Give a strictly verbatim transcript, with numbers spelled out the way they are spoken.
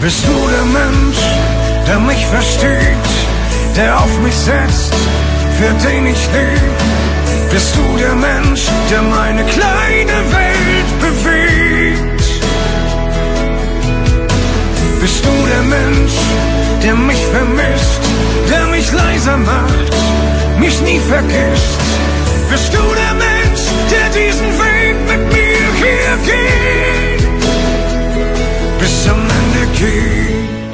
Bist du der Mensch, der mich versteht, der auf mich setzt, für den ich leb? Bist du der Mensch, der meine kleine Welt bewegt? Bist du der Mensch, der mich vermisst, der mich leiser macht, mich nie vergisst? Bist du der